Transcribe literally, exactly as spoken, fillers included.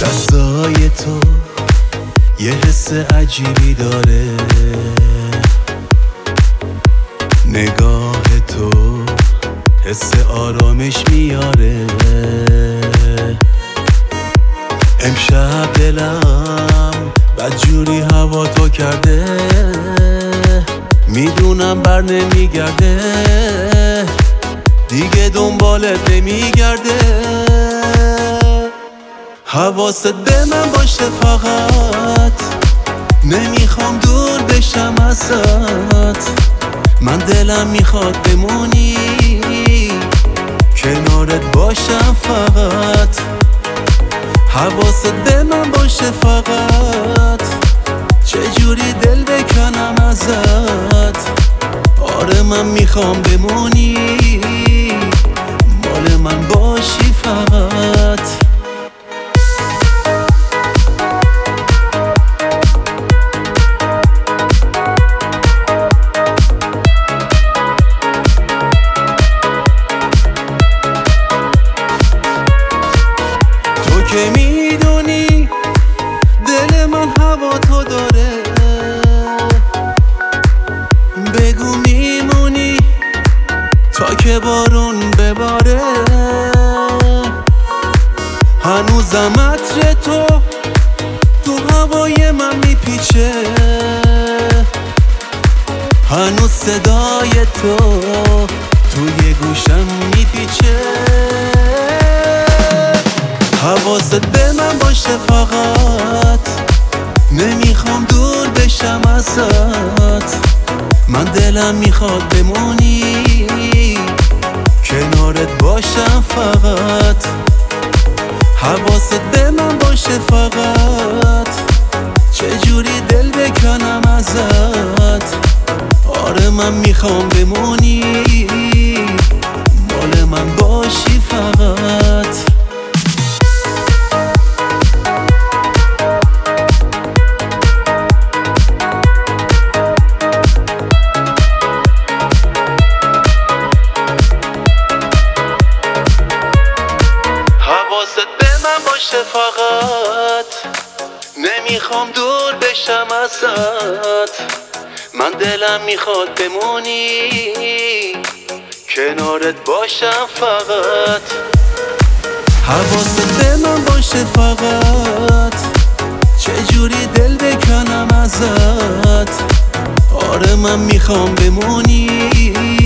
دستای تو یه حس عجیبی داره، نگاه تو حس آرامش میاره. امشب دلم بدجوری هوا تو کرده، میدونم بر نمیگرده، دیگه دنبالت نمیگرده. حواست به من باشه فقط، نمیخوام دور بشم ازت. من دلم میخواد بمونی، کنارت باشم فقط. حواست به من باشه فقط، چجوری دل بکنم ازت. آره من میخوام بمونی، مال من باشی فقط. که میدونی دل من هوا تو داره، بگو میمونی تا که بارون بباره. هنوزم عطر تو تو هوای من میپیچه، هنوز صدای تو توی گوشم میپیچه. حواست به من باشه فقط، نمیخوام دور بشم ازت. من دلم میخواد بمونی، کنارت باشم فقط. حواست به من باشه فقط، چجوری دل بکنم ازت. آره من میخوام بمونی، مال من باشی فقط. حواست به من باشه فقط، نمیخوام دور بشم ازت. من دلم میخواد بمونی، کنارت باشم فقط. حواست به من باشه فقط، چجوری دل بکنم ازت. آره من میخوام بمونی،